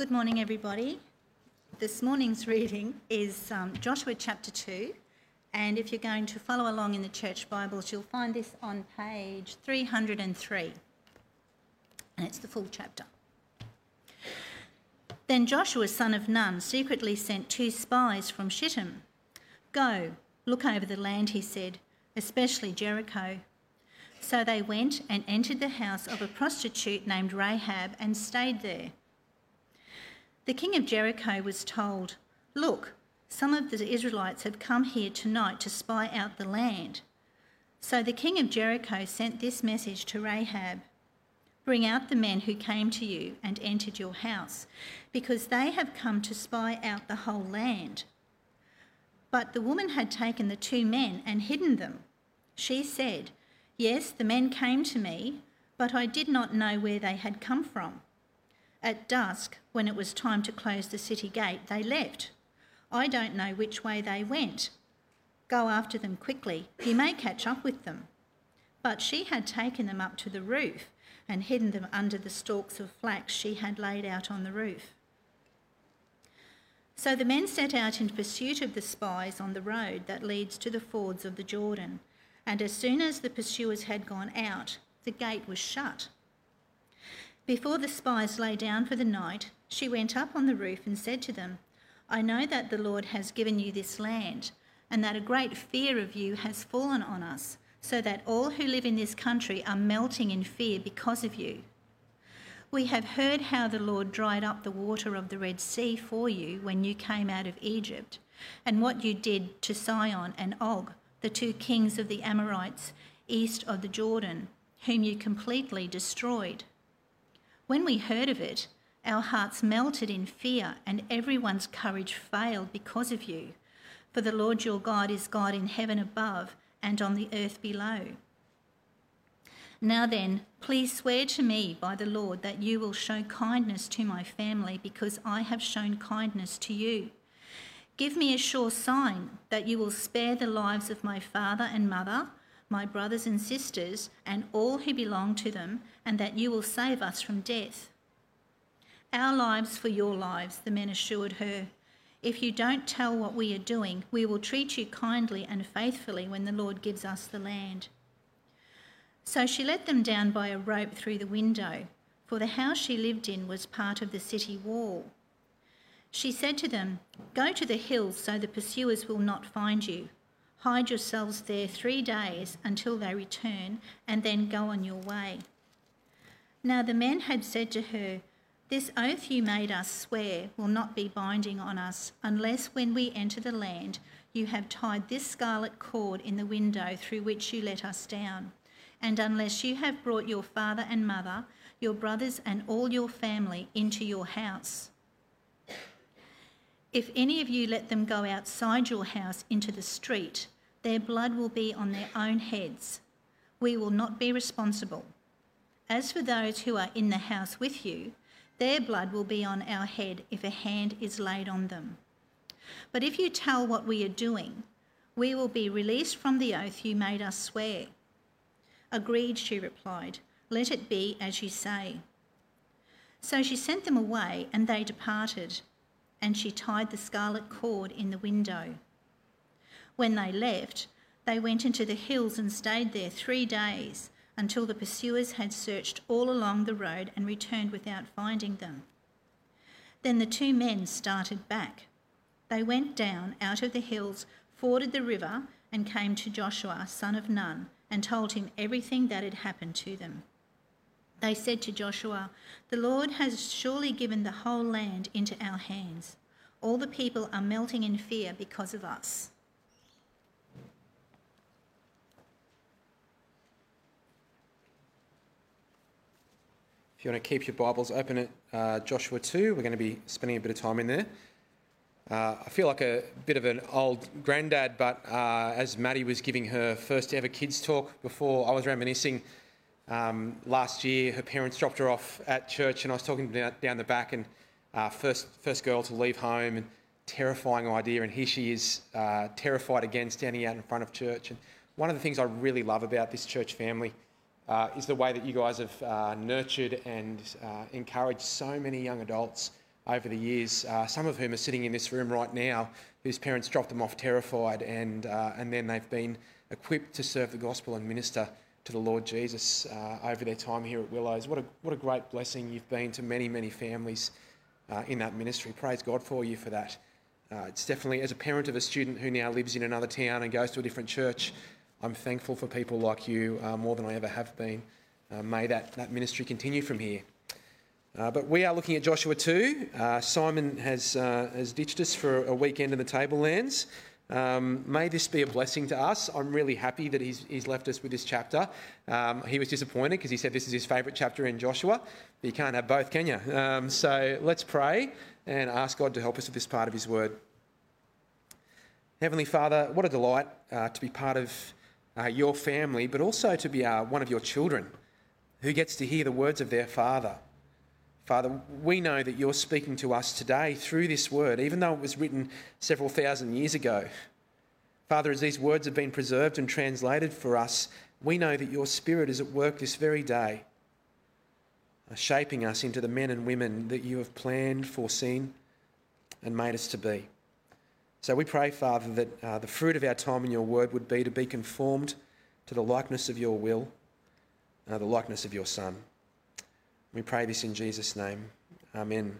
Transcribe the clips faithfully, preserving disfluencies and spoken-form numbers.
Good morning, everybody. This morning's reading is um, Joshua chapter two, and if you're going to follow along in the church Bibles, you'll find this on page three hundred three, and it's the full chapter. Then Joshua, son of Nun, secretly sent two spies from Shittim. "Go, look over the land," he said, "especially Jericho." So they went and entered the house of a prostitute named Rahab and stayed there. The king of Jericho was told, "Look, some of the Israelites have come here tonight to spy out the land." So the king of Jericho sent this message to Rahab: "Bring out the men who came to you and entered your house, because they have come to spy out the whole land." But the woman had taken the two men and hidden them. She said, "Yes, the men came to me, but I did not know where they had come from. At dusk, when it was time to close the city gate, they left. I don't know which way they went. Go after them quickly. You may catch up with them." But she had taken them up to the roof and hidden them under the stalks of flax she had laid out on the roof. So the men set out in pursuit of the spies on the road that leads to the fords of the Jordan, and as soon as the pursuers had gone out, the gate was shut. Before the spies lay down for the night, she went up on the roof and said to them, "I know that the Lord has given you this land, and that a great fear of you has fallen on us, so that all who live in this country are melting in fear because of you. We have heard how the Lord dried up the water of the Red Sea for you when you came out of Egypt, and what you did to Sihon and Og, the two kings of the Amorites east of the Jordan, whom you completely destroyed. When we heard of it, our hearts melted in fear, and everyone's courage failed because of you. For the Lord your God is God in heaven above and on the earth below. Now then, please swear to me by the Lord that you will show kindness to my family, because I have shown kindness to you. Give me a sure sign that you will spare the lives of my father and mother, my brothers and sisters, and all who belong to them, and that you will save us from death." "Our lives for your lives," the men assured her. "If you don't tell what we are doing, we will treat you kindly and faithfully when the Lord gives us the land." So she let them down by a rope through the window, for the house she lived in was part of the city wall. She said to them, "Go to the hills so the pursuers will not find you. Hide yourselves there three days until they return, and then go on your way." Now the men had said to her, "This oath you made us swear will not be binding on us unless when we enter the land you have tied this scarlet cord in the window through which you let us down, and unless you have brought your father and mother, your brothers and all your family into your house. If any of you let them go outside your house into the street, their blood will be on their own heads. We will not be responsible. As for those who are in the house with you, their blood will be on our head if a hand is laid on them. But if you tell what we are doing, we will be released from the oath you made us swear." "Agreed," she replied. "Let it be as you say." So she sent them away, and they departed, and she tied the scarlet cord in the window. When they left, they went into the hills and stayed there three days, until the pursuers had searched all along the road and returned without finding them. Then the two men started back. They went down out of the hills, forded the river, and came to Joshua, son of Nun, and told him everything that had happened to them. They said to Joshua, "The Lord has surely given the whole land into our hands. All the people are melting in fear because of us." If you want to keep your Bibles open at uh, Joshua two, we're going to be spending a bit of time in there. Uh, I feel like a bit of an old granddad, but uh, as Maddie was giving her first ever kids talk before, I was reminiscing um, last year. Her parents dropped her off at church, and I was talking down, down the back, and uh, first first girl to leave home, and terrifying idea, and here she is, uh, terrified again, standing out in front of church. And one of the things I really love about this church family uh, is the way that you guys have uh, nurtured and uh, encouraged so many young adults over the years, uh, some of whom are sitting in this room right now, whose parents dropped them off terrified, and uh, and then they've been equipped to serve the gospel and minister to the Lord Jesus uh, over their time here at Willows. What a what a great blessing you've been to many, many families uh, in that ministry. Praise God for you for that. Uh, it's definitely, as a parent of a student who now lives in another town and goes to a different church, I'm thankful for people like you uh, more than I ever have been. Uh, may that, that ministry continue from here. Uh, but we are looking at Joshua two. Uh, Simon has uh, has ditched us for a weekend in the Tablelands. Um, may this be a blessing to us. I'm really happy that he's, he's left us with this chapter. Um, he was disappointed because he said this is his favourite chapter in Joshua. But you can't have both, can you? Um, so let's pray and ask God to help us with this part of his word. Heavenly Father, what a delight uh, to be part of uh, your family, but also to be uh, one of your children who gets to hear the words of their Father. Father, we know that you're speaking to us today through this word, even though it was written several thousand years ago. Father, as these words have been preserved and translated for us, we know that your Spirit is at work this very day, shaping us into the men and women that you have planned, foreseen, and made us to be. So we pray, Father, that uh, the fruit of our time in your word would be to be conformed to the likeness of your will, uh, the likeness of your Son. We pray this in Jesus' name. Amen.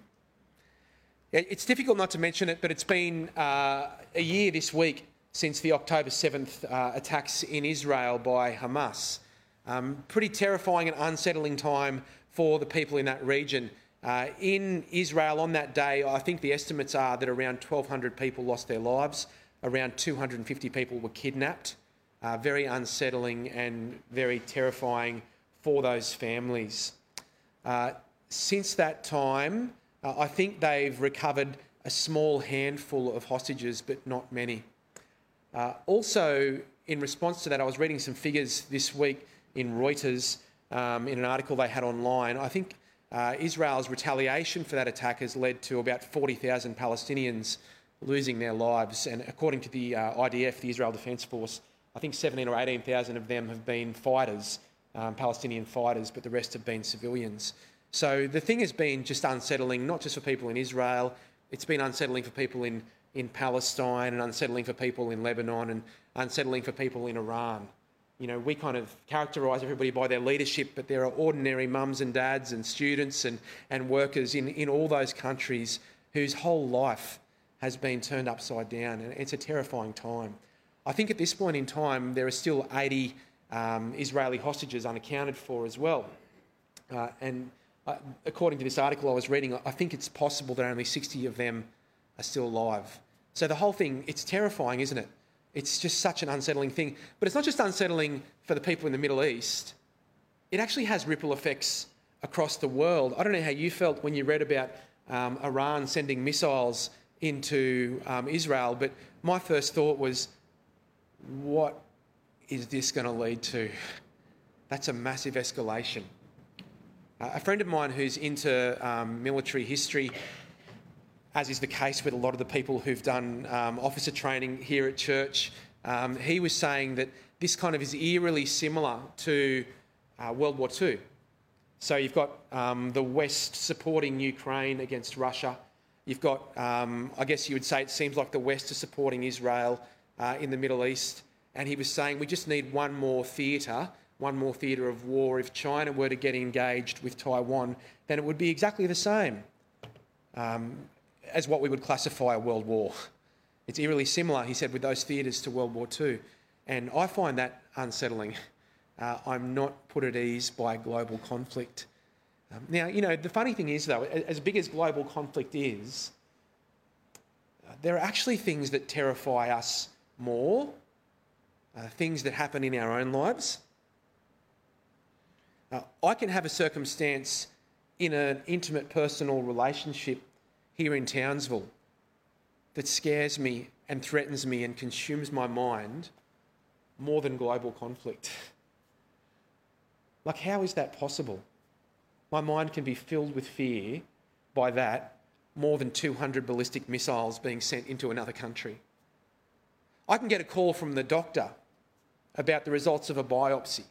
It's difficult not to mention it, but it's been uh, a year this week since the October seventh uh, attacks in Israel by Hamas. Um, pretty terrifying and unsettling time for the people in that region. Uh, in Israel on that day, I think the estimates are that around twelve hundred people lost their lives, around two hundred fifty people were kidnapped. Uh, very unsettling and very terrifying for those families. Uh, since that time, uh, I think they've recovered a small handful of hostages, but not many. Uh, also, in response to that, I was reading some figures this week in Reuters um, in an article they had online. I think uh, Israel's retaliation for that attack has led to about forty thousand Palestinians losing their lives. And according to the uh, I D F, the Israel Defence Force, I think seventeen or eighteen thousand of them have been fighters, um, Palestinian fighters, but the rest have been civilians. So the thing has been just unsettling, not just for people in Israel, it's been unsettling for people in, in Palestine and unsettling for people in Lebanon and unsettling for people in Iran. You know, we kind of characterise everybody by their leadership, but there are ordinary mums and dads and students and, and workers in, in all those countries whose whole life has been turned upside down, and it's a terrifying time. I think at this point in time, there are still eighty um, Israeli hostages unaccounted for as well. Uh, and uh, according to this article I was reading, I think it's possible that only sixty of them are still alive. So the whole thing, it's terrifying, isn't it? It's just such an unsettling thing. But it's not just unsettling for the people in the Middle East. It actually has ripple effects across the world. I don't know how you felt when you read about um, Iran sending missiles into um, Israel, but my first thought was, what is this going to lead to? That's a massive escalation. Uh, a friend of mine who's into um, military history, as is the case with a lot of the people who've done um, officer training here at church, um, he was saying that this kind of is eerily similar to uh, World War Two. So you've got um, the West supporting Ukraine against Russia. You've got, um, I guess you would say it seems like the West is supporting Israel uh, in the Middle East. And he was saying we just need one more theatre, one more theatre of war. If China were to get engaged with Taiwan, then it would be exactly the same um, as what we would classify a world war. It's eerily similar, he said, with those theatres to World War Two. And I find that unsettling. Uh, I'm not put at ease by global conflict. Um, now, you know, the funny thing is, though, as big as global conflict is, uh, there are actually things that terrify us more, uh, things that happen in our own lives. Uh, I can have a circumstance in an intimate personal relationship here in Townsville that scares me and threatens me and consumes my mind more than global conflict. Like, how is that possible? My mind can be filled with fear by that more than two hundred ballistic missiles being sent into another country. I can get a call from the doctor about the results of a biopsy.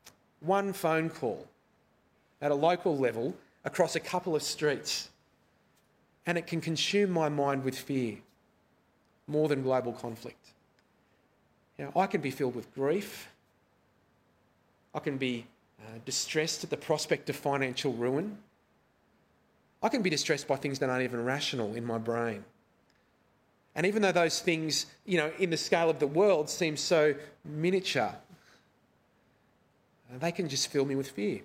One phone call at a local level across a couple of streets, and it can consume my mind with fear more than global conflict. You know, I can be filled with grief. I can be uh, distressed at the prospect of financial ruin. I can be distressed by things that aren't even rational in my brain. And even though those things, you know, in the scale of the world seem so miniature, they can just fill me with fear.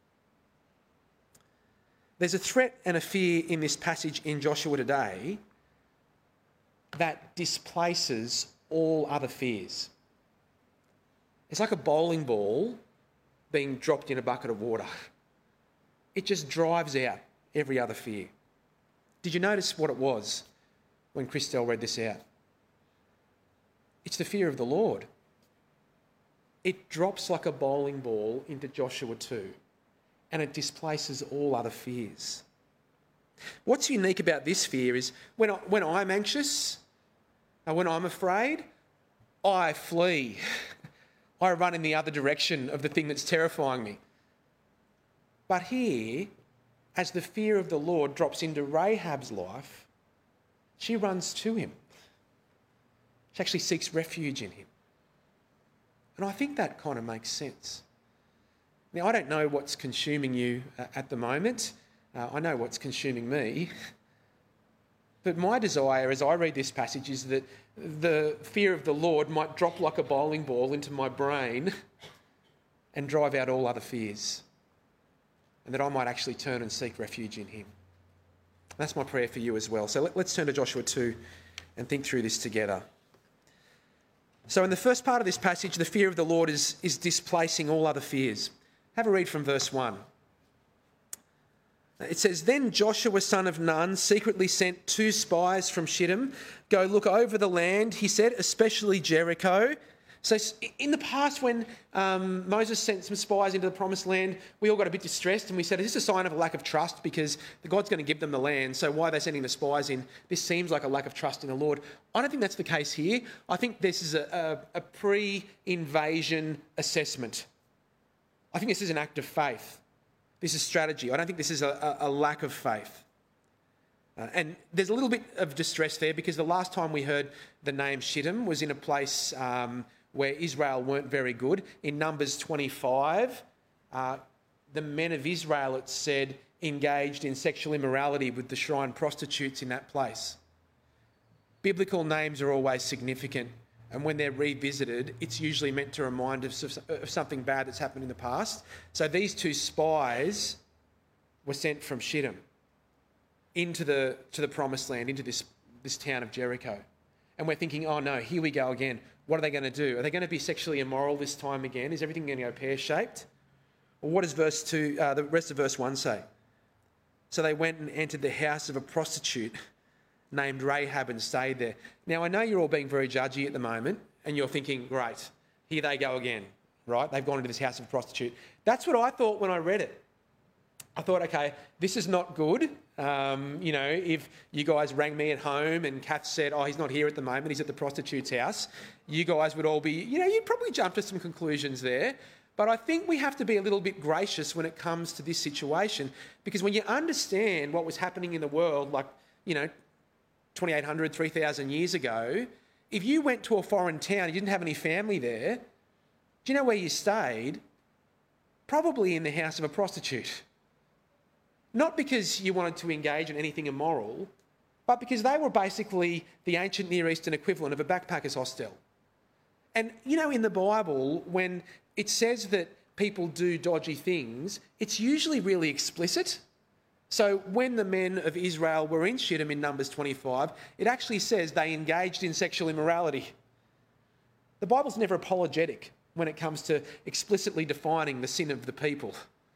There's a threat and a fear in this passage in Joshua today that displaces all other fears. It's like a bowling ball being dropped in a bucket of water. It just drives out every other fear. Did you notice what it was when Christelle read this out? It's the fear of the Lord. It drops like a bowling ball into Joshua two, and it displaces all other fears. What's unique about this fear is when, I, when I'm anxious and when I'm afraid, I flee. I run in the other direction of the thing that's terrifying me. But here, as the fear of the Lord drops into Rahab's life, she runs to him. She actually seeks refuge in him. And I think that kind of makes sense. Now, I don't know what's consuming you uh, at the moment. Uh, I know what's consuming me. But my desire as I read this passage is that the fear of the Lord might drop like a bowling ball into my brain and drive out all other fears. And that I might actually turn and seek refuge in him. That's my prayer for you as well. So let, let's turn to Joshua two and think through this together. So in the first part of this passage, the fear of the Lord is, is displacing all other fears. Have a read from verse one. It says, "Then Joshua, son of Nun, secretly sent two spies from Shittim. Go look over the land," he said, "especially Jericho." So in the past, when um, Moses sent some spies into the promised land, we all got a bit distressed and we said, is this a sign of a lack of trust? Because the God's going to give them the land, so why are they sending the spies in? This seems like a lack of trust in the Lord. I don't think that's the case here. I think this is a, a, a pre-invasion assessment. I think this is an act of faith. This is strategy. I don't think this is a, a, a lack of faith. Uh, and there's a little bit of distress there because the last time we heard the name Shittim was in a place um, where Israel weren't very good. In Numbers twenty-five, uh, the men of Israel, it said, engaged in sexual immorality with the shrine prostitutes in that place. Biblical names are always significant, and when they're revisited, it's usually meant to remind us of, of something bad that's happened in the past. So these two spies were sent from Shittim into the to the promised land, into this, this town of Jericho. And we're thinking, oh no, here we go again. What are they going to do? Are they going to be sexually immoral this time again? Is everything going to go pear-shaped? Or what does verse two, uh, the rest of verse one say? So they went and entered the house of a prostitute named Rahab and stayed there. Now, I know you're all being very judgy at the moment and you're thinking, great, here they go again, right? They've gone into this house of a prostitute. That's what I thought when I read it. I thought, okay, this is not good. Um, you know, if you guys rang me at home and Kath said, oh, he's not here at the moment, he's at the prostitute's house, you guys would all be, you know, you'd probably jump to some conclusions there. But I think we have to be a little bit gracious when it comes to this situation, because when you understand what was happening in the world, like, you know, twenty-eight hundred, three thousand years ago, if you went to a foreign town, you didn't have any family there, do you know where you stayed? Probably in the house of a prostitute. Not because you wanted to engage in anything immoral, but because they were basically the ancient Near Eastern equivalent of a backpackers hostel. And, you know, in the Bible, when it says that people do dodgy things, it's usually really explicit. So when the men of Israel were in Shittim in Numbers twenty-five, it actually says they engaged in sexual immorality. The Bible's never apologetic when it comes to explicitly defining the sin of the people.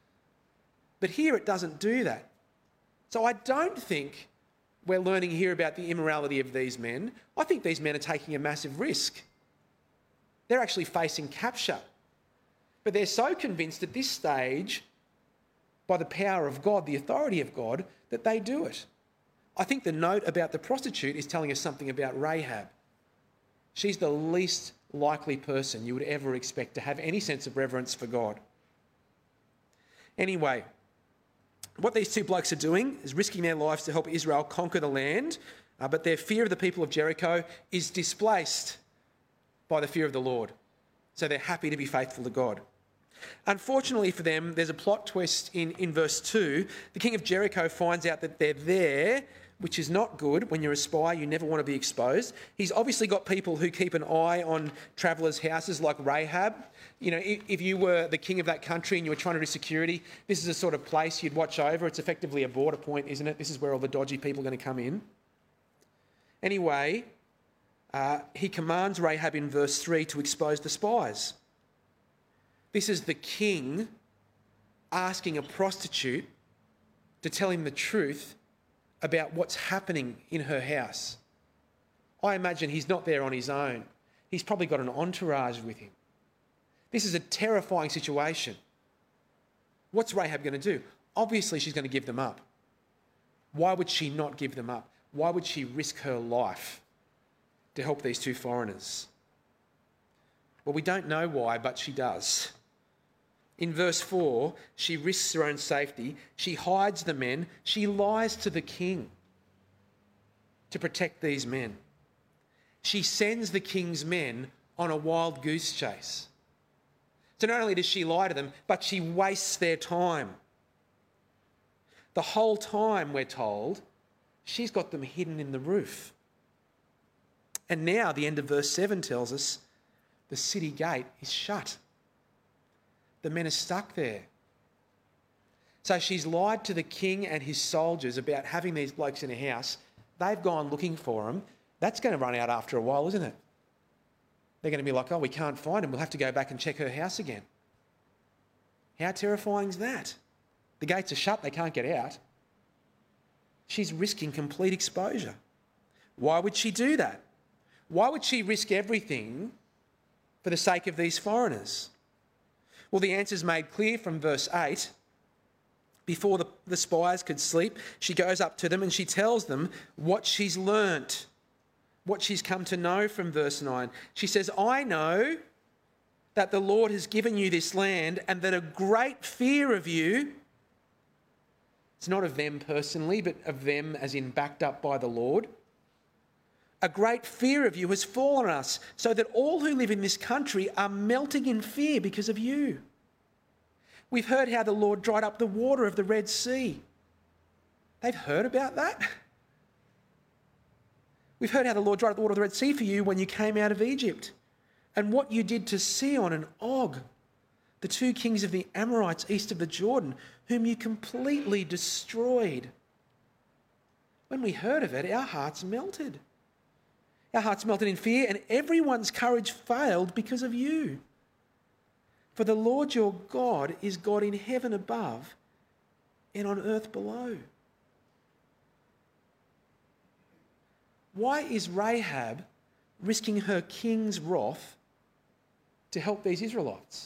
But here it doesn't do that. So I don't think we're learning here about the immorality of these men. I think these men are taking a massive risk. They're actually facing capture. But they're so convinced at this stage, by the power of God, the authority of God, that they do it. I think the note about the prostitute is telling us something about Rahab. She's the least likely person you would ever expect to have any sense of reverence for God. Anyway, What these two blokes are doing is risking their lives to help Israel conquer the land, uh, but their fear of the people of Jericho is displaced by the fear of the Lord. So they're happy to be faithful to God. Unfortunately for them, there's a plot twist in, in verse two. The king of Jericho finds out that they're there, which is not good. When you're a spy, you never want to be exposed. He's obviously got people who keep an eye on travellers' houses like Rahab. You know, if, if you were the king of that country and you were trying to do security, this is the sort of place you'd watch over. It's effectively a border point, isn't it? This is where all the dodgy people are going to come in. Anyway, uh, he commands Rahab in verse three to expose the spies. This is the king asking a prostitute to tell him the truth about what's happening in her house. I imagine he's not there on his own. He's probably got an entourage with him. This is a terrifying situation. What's Rahab going to do? Obviously, she's going to give them up. Why would she not give them up? Why would she risk her life to help these two foreigners? Well, we don't know why, but she does. In verse four, she risks her own safety. She hides the men. She lies to the king to protect these men. She sends the king's men on a wild goose chase. So not only does she lie to them, but she wastes their time. The whole time, we're told, she's got them hidden in the roof. And now the end of verse seven tells us the city gate is shut. The men are stuck there. So she's lied to the king and his soldiers about having these blokes in a house. They've gone looking for them. That's going to run out after a while, isn't it? They're going to be like, oh, we can't find him. We'll have to go back and check her house again. How terrifying is that? The gates are shut. They can't get out. She's risking complete exposure. Why would she do that? Why would she risk everything for the sake of these foreigners? Well, the answer is made clear from verse eight. Before the, the spies could sleep, she goes up to them and she tells them what she's learnt, what she's come to know from verse nine. She says, I know that the Lord has given you this land and that a great fear of you, it's not of them personally, but of them as in backed up by the Lord, a great fear of you has fallen on us, so that all who live in this country are melting in fear because of you. We've heard how the Lord dried up the water of the Red Sea. They've heard about that. We've heard how the Lord dried up the water of the Red Sea for you when you came out of Egypt, and what you did to Sihon and Og, the two kings of the Amorites east of the Jordan, whom you completely destroyed. When we heard of it, our hearts melted. Our hearts melted in fear, and everyone's courage failed because of you. For the Lord your God is God in heaven above and on earth below. Why is Rahab risking her king's wrath to help these Israelites?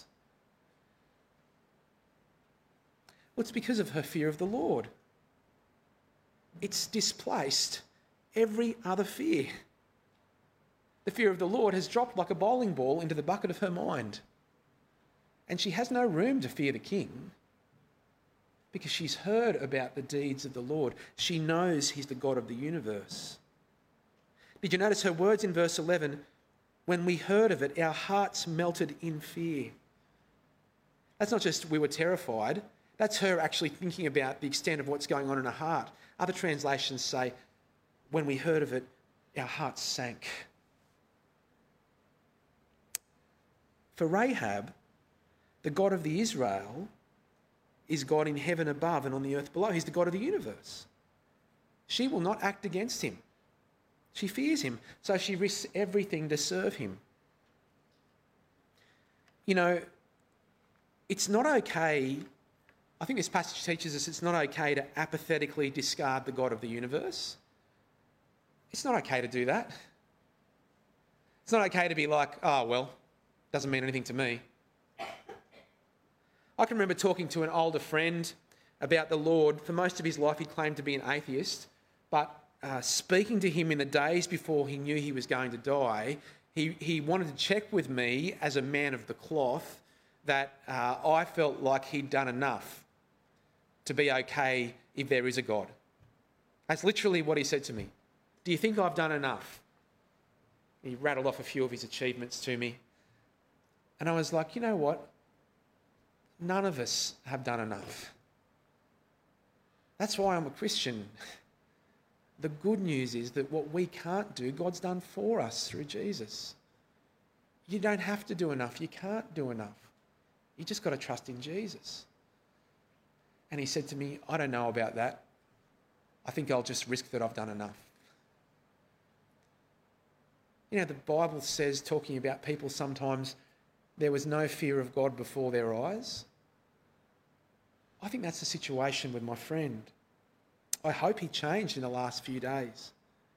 Well, it's because of her fear of the Lord. It's displaced every other fear. The fear of the Lord has dropped like a bowling ball into the bucket of her mind. And she has no room to fear the king because she's heard about the deeds of the Lord. She knows he's the God of the universe. Did you notice her words in verse eleven? When we heard of it, our hearts melted in fear. That's not just we were terrified. That's her actually thinking about the extent of what's going on in her heart. Other translations say, when we heard of it, our hearts sank. For Rahab, the God of the Israel is God in heaven above and on the earth below. He's the God of the universe. She will not act against him. She fears him, so she risks everything to serve him. You know, it's not okay, I think this passage teaches us it's not okay to apathetically discard the God of the universe. It's not okay to do that. It's not okay to be like, oh, well, doesn't mean anything to me. I can remember talking to an older friend about the Lord. For most of his life, he claimed to be an atheist, but uh, speaking to him in the days before he knew he was going to die, he, he wanted to check with me as a man of the cloth that uh, I felt like he'd done enough to be okay if there is a God. That's literally what he said to me. Do you think I've done enough? He rattled off a few of his achievements to me. And I was like, you know what? None of us have done enough. That's why I'm a Christian. The good news is that what we can't do, God's done for us through Jesus. You don't have to do enough. You can't do enough. You just got to trust in Jesus. And he said to me, I don't know about that. I think I'll just risk that I've done enough. You know, the Bible says, talking about people sometimes, there was no fear of God before their eyes. I think that's the situation with my friend. I hope he changed in the last few days.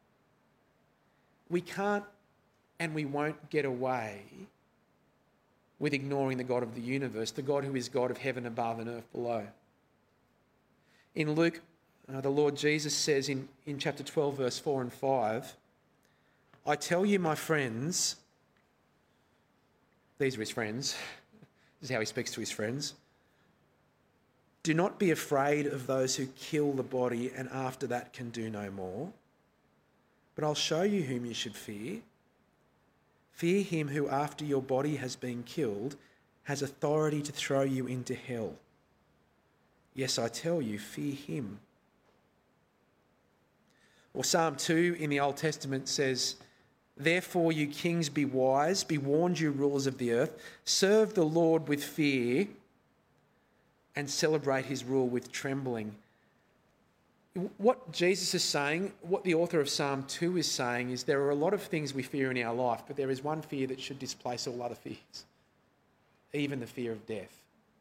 We can't and we won't get away with ignoring the God of the universe, the God who is God of heaven above and earth below. In Luke, uh, the Lord Jesus says in, in chapter twelve, verse four and five, I tell you, my friends, these are his friends, this is how he speaks to his friends, do not be afraid of those who kill the body and after that can do no more, but I'll show you whom you should fear. Fear him who after your body has been killed has authority to throw you into hell. Yes, I tell you, fear him. Or Psalm two in the Old Testament says, therefore you kings be wise, be warned you rulers of the earth, serve the Lord with fear and celebrate his rule with trembling. What Jesus is saying, what the author of Psalm two is saying is there are a lot of things we fear in our life, but there is one fear that should displace all other fears, even the fear of death.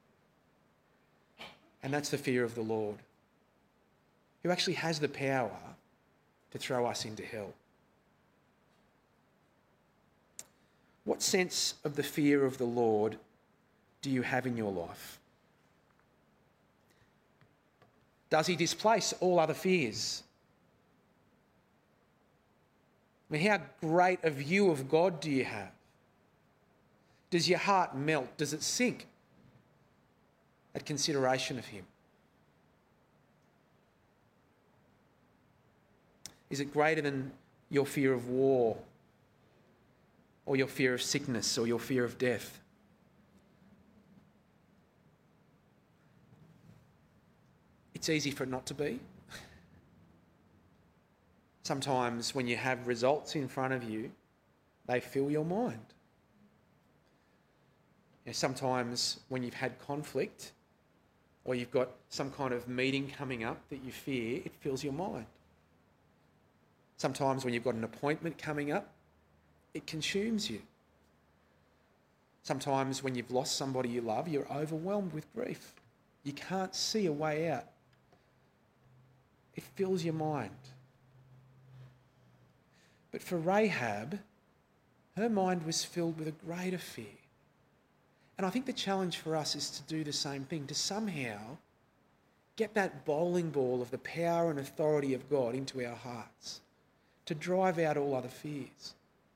And that's the fear of the Lord, who actually has the power to throw us into hell. What sense of the fear of the Lord do you have in your life? Does he displace all other fears? I mean, how great a view of God do you have? Does your heart melt? Does it sink at consideration of him? Is it greater than your fear of war or your fear of sickness or your fear of death? It's easy for it not to be. Sometimes when you have results in front of you, they fill your mind. You know, sometimes when you've had conflict or you've got some kind of meeting coming up that you fear, it fills your mind. Sometimes when you've got an appointment coming up, it consumes you. Sometimes when you've lost somebody you love, you're overwhelmed with grief. You can't see a way out. It fills your mind. But for Rahab, her mind was filled with a greater fear. And I think the challenge for us is to do the same thing, to somehow get that bowling ball of the power and authority of God into our hearts, to drive out all other fears.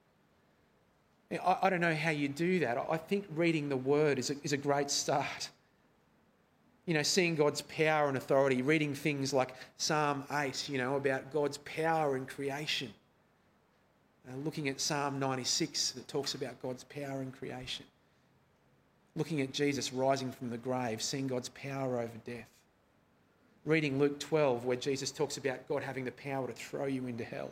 I, I don't know how you do that. I think reading the Word is a, is a great start. You know, seeing God's power and authority, reading things like Psalm eight, you know, about God's power in creation. Uh, looking at Psalm ninety-six that talks about God's power in creation. Looking at Jesus rising from the grave, seeing God's power over death. Reading Luke twelve where Jesus talks about God having the power to throw you into hell.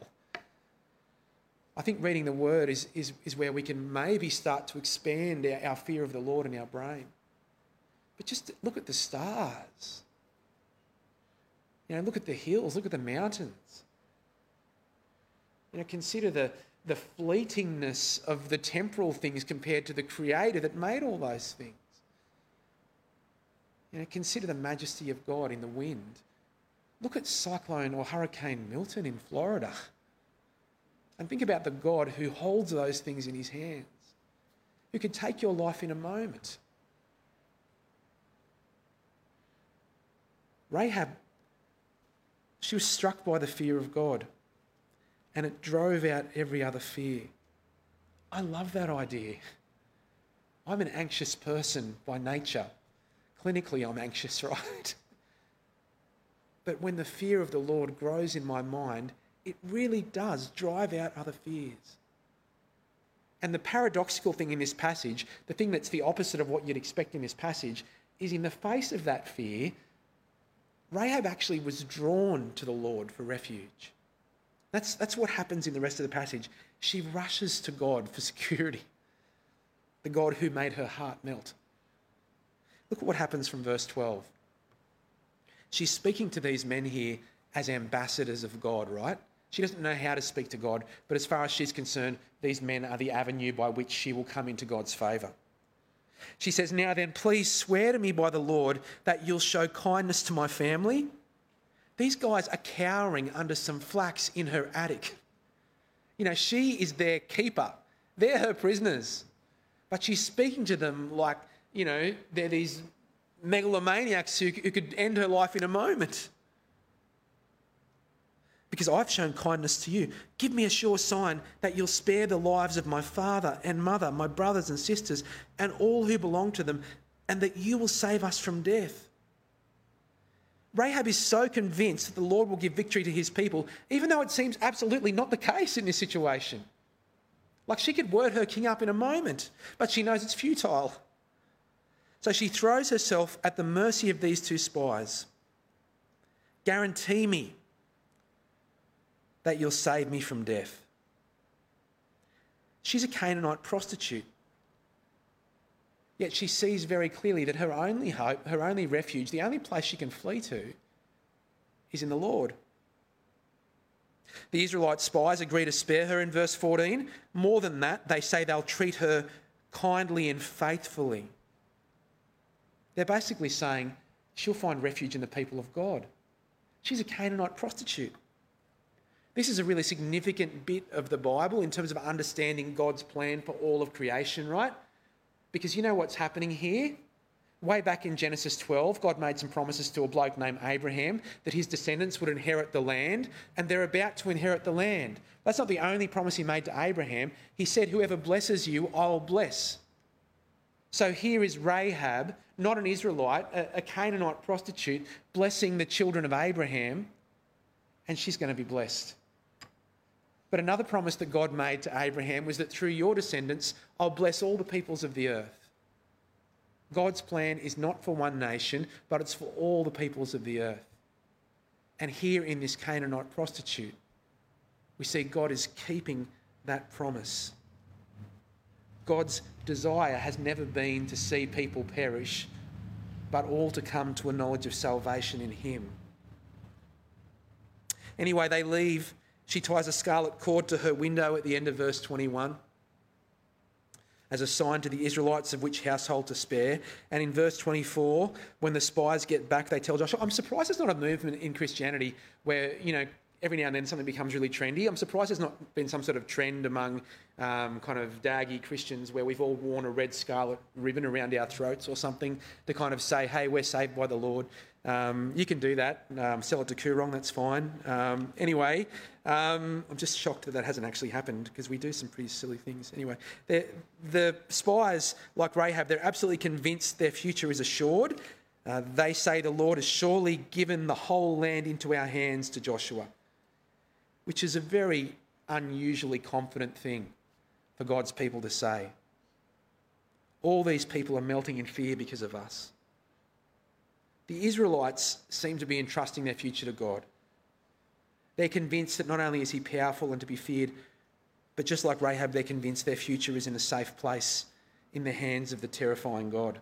I think reading the Word is, is, is where we can maybe start to expand our, our fear of the Lord in our brain. But just look at the stars. You know, look at the hills, look at the mountains. You know, consider the, the fleetingness of the temporal things compared to the Creator that made all those things. You know, consider the majesty of God in the wind. Look at Cyclone or Hurricane Milton in Florida. And think about the God who holds those things in his hands, who could take your life in a moment. Rahab, she was struck by the fear of God, and it drove out every other fear. I love that idea. I'm an anxious person by nature. Clinically, I'm anxious, right? But when the fear of the Lord grows in my mind, it really does drive out other fears. And the paradoxical thing in this passage, the thing that's the opposite of what you'd expect in this passage, is in the face of that fear, Rahab actually was drawn to the Lord for refuge. That's, that's what happens in the rest of the passage. She rushes to God for security, the God who made her heart melt. Look at what happens from verse twelve. She's speaking to these men here as ambassadors of God, right? She doesn't know how to speak to God, but as far as she's concerned, these men are the avenue by which she will come into God's favour. She says, "Now then, please swear to me by the Lord that you'll show kindness to my family." These guys are cowering under some flax in her attic. You know, she is their keeper. They're her prisoners. But she's speaking to them like, you know, they're these megalomaniacs who, who could end her life in a moment. "Because I've shown kindness to you. Give me a sure sign that you'll spare the lives of my father and mother, my brothers and sisters, and all who belong to them, and that you will save us from death." Rahab is so convinced that the Lord will give victory to his people, even though it seems absolutely not the case in this situation. Like, she could word her king up in a moment, but she knows it's futile. So she throws herself at the mercy of these two spies. "Guarantee me that you'll save me from death." She's a Canaanite prostitute. Yet she sees very clearly that her only hope, her only refuge, the only place she can flee to is in the Lord. The Israelite spies agree to spare her in verse fourteen. More than that, they say they'll treat her kindly and faithfully. They're basically saying she'll find refuge in the people of God. She's a Canaanite prostitute. This is a really significant bit of the Bible in terms of understanding God's plan for all of creation, right? Because you know what's happening here? Way back in Genesis twelve, God made some promises to a bloke named Abraham that his descendants would inherit the land, and they're about to inherit the land. That's not the only promise he made to Abraham. He said, "Whoever blesses you, I'll bless." So here is Rahab, not an Israelite, a Canaanite prostitute, blessing the children of Abraham, and she's going to be blessed. But another promise that God made to Abraham was that through your descendants, I'll bless all the peoples of the earth. God's plan is not for one nation, but it's for all the peoples of the earth. And here in this Canaanite prostitute, we see God is keeping that promise. God's desire has never been to see people perish, but all to come to a knowledge of salvation in him. Anyway, they leave. She ties a scarlet cord to her window at the end of verse twenty-one as a sign to the Israelites of which household to spare. And in verse twenty-four, when the spies get back, they tell Joshua, I'm surprised there's not a movement in Christianity where, you know, every now and then something becomes really trendy. I'm surprised there's not been some sort of trend among um, kind of daggy Christians where we've all worn a red scarlet ribbon around our throats or something to kind of say, hey, we're saved by the Lord. Um, you can do that. Um, sell it to Coorong, that's fine. Um, anyway, um, I'm just shocked that that hasn't actually happened because we do some pretty silly things. Anyway, the spies, like Rahab, they're absolutely convinced their future is assured. Uh, they say the Lord has surely given the whole land into our hands to Joshua, which is a very unusually confident thing for God's people to say. All these people are melting in fear because of us. The Israelites seem to be entrusting their future to God. They're convinced that not only is he powerful and to be feared, but just like Rahab, they're convinced their future is in a safe place in the hands of the terrifying God.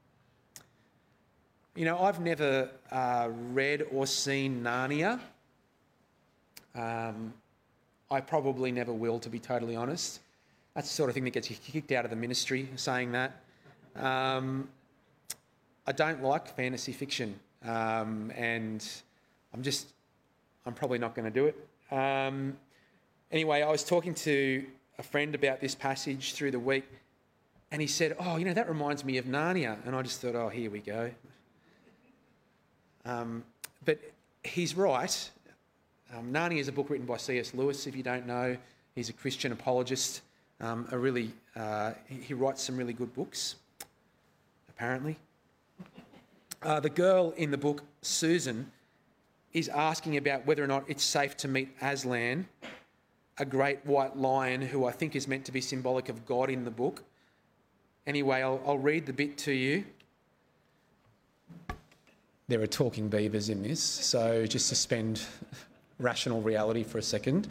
You know, I've never uh, read or seen Narnia. Um, I probably never will, to be totally honest. That's the sort of thing that gets you kicked out of the ministry, saying that. Um, I don't like fantasy fiction, um, and I'm just, I'm probably not going to do it. Um, anyway, I was talking to a friend about this passage through the week, and he said, oh, you know, that reminds me of Narnia. And I just thought, oh, here we go. Um, but he's right. Um, Narnia is a book written by C S Lewis, if you don't know. He's a Christian apologist. Um, a really, uh, he, he writes some really good books, apparently. Uh, the girl in the book, Susan, is asking about whether or not it's safe to meet Aslan, a great white lion who I think is meant to be symbolic of God in the book. Anyway, I'll, I'll read the bit to you. There are talking beavers in this, so just suspend rational reality for a second.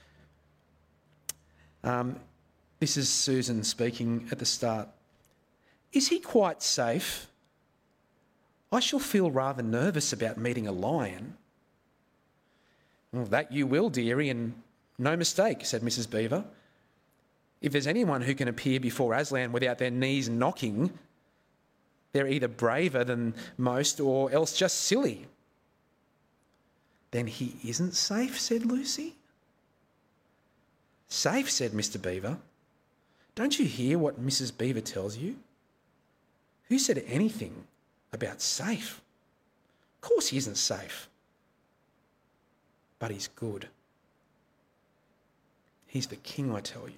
Um, this is Susan speaking at the start. Is he quite safe? I shall feel rather nervous about meeting a lion. Well, that you will, dearie, and no mistake, said Missus Beaver. If there's anyone who can appear before Aslan without their knees knocking, they're either braver than most or else just silly. Then he isn't safe, said Lucy. Safe, said Mister Beaver. Don't you hear what Missus Beaver tells you? Who said anything about safe? Of course he isn't safe. But he's good. He's the king, I tell you.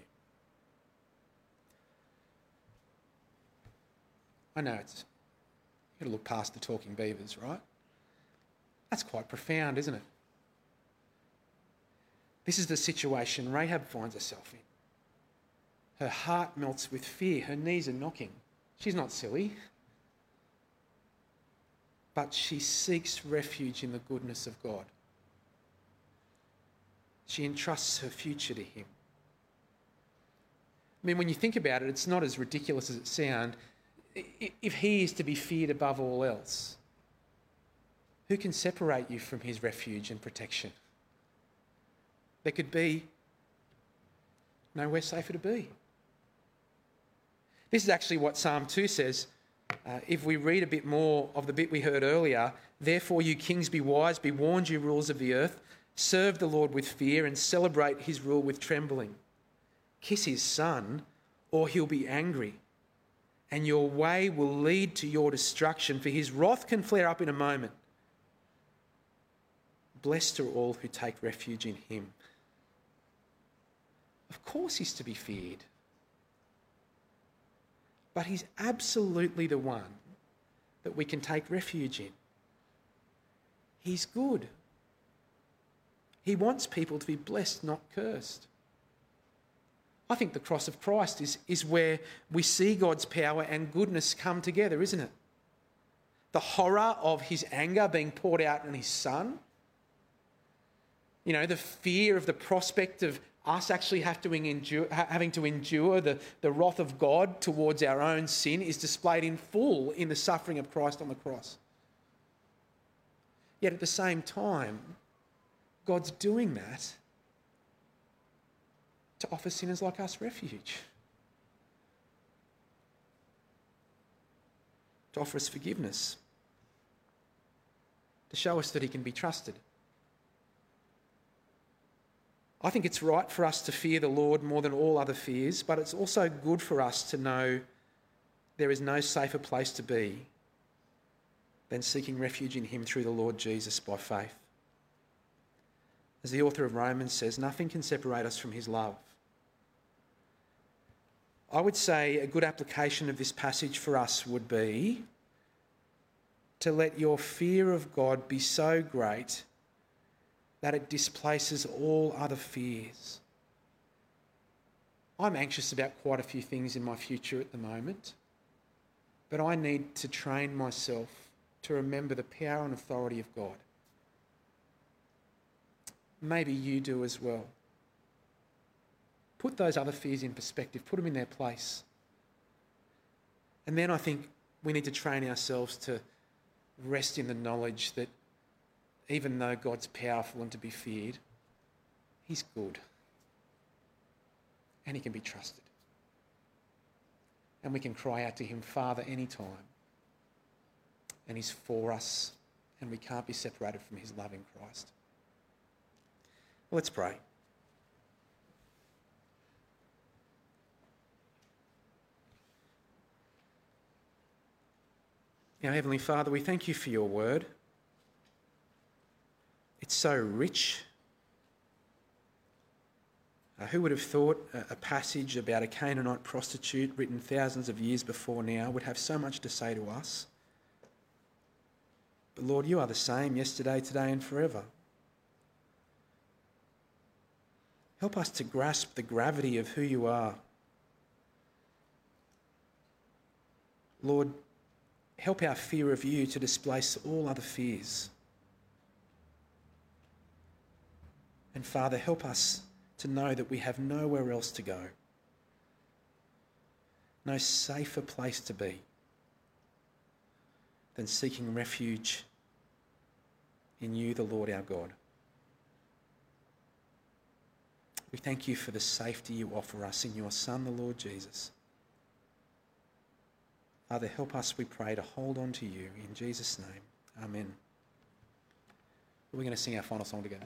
I know it's, you've got to look past the talking beavers, right? That's quite profound, isn't it? This is the situation Rahab finds herself in. Her heart melts with fear. Her knees are knocking. She's not silly. But she seeks refuge in the goodness of God. She entrusts her future to him. I mean, when you think about it, it's not as ridiculous as it sounds. If he is to be feared above all else, who can separate you from his refuge and protection? There could be nowhere safer to be. This is actually what Psalm two says. Uh, if we read a bit more of the bit we heard earlier, therefore you kings be wise, be warned you rulers of the earth, serve the Lord with fear and celebrate his rule with trembling. Kiss his son or he'll be angry and your way will lead to your destruction, for his wrath can flare up in a moment. Blessed are all who take refuge in him. Of course he's to be feared. But he's absolutely the one that we can take refuge in. He's good. He wants people to be blessed, not cursed. I think the cross of Christ is, is where we see God's power and goodness come together, isn't it? The horror of his anger being poured out on his son. You know, the fear of the prospect of us actually have to endure, having to endure the, the wrath of God towards our own sin is displayed in full in the suffering of Christ on the cross. Yet at the same time, God's doing that to offer sinners like us refuge, to offer us forgiveness, to show us that he can be trusted. I think it's right for us to fear the Lord more than all other fears, but it's also good for us to know there is no safer place to be than seeking refuge in him through the Lord Jesus by faith. As the author of Romans says, nothing can separate us from his love. I would say a good application of this passage for us would be to let your fear of God be so great that it displaces all other fears. I'm anxious about quite a few things in my future at the moment, but I need to train myself to remember the power and authority of God. Maybe you do as well. Put those other fears in perspective, put them in their place. And then I think we need to train ourselves to rest in the knowledge that even though God's powerful and to be feared, he's good and he can be trusted. And we can cry out to him, Father, anytime. And he's for us and we can't be separated from his love in Christ. Well, let's pray. Now, Heavenly Father, we thank you for your word. It's so rich. Uh, who would have thought a, a passage about a Canaanite prostitute written thousands of years before now would have so much to say to us? But Lord, you are the same yesterday, today and forever. Help us to grasp the gravity of who you are. Lord, help our fear of you to displace all other fears. And Father, help us to know that we have nowhere else to go, no safer place to be than seeking refuge in you, the Lord our God. We thank you for the safety you offer us in your Son, the Lord Jesus. Father, help us, we pray, to hold on to you in Jesus' name. Amen. We're going to sing our final song together.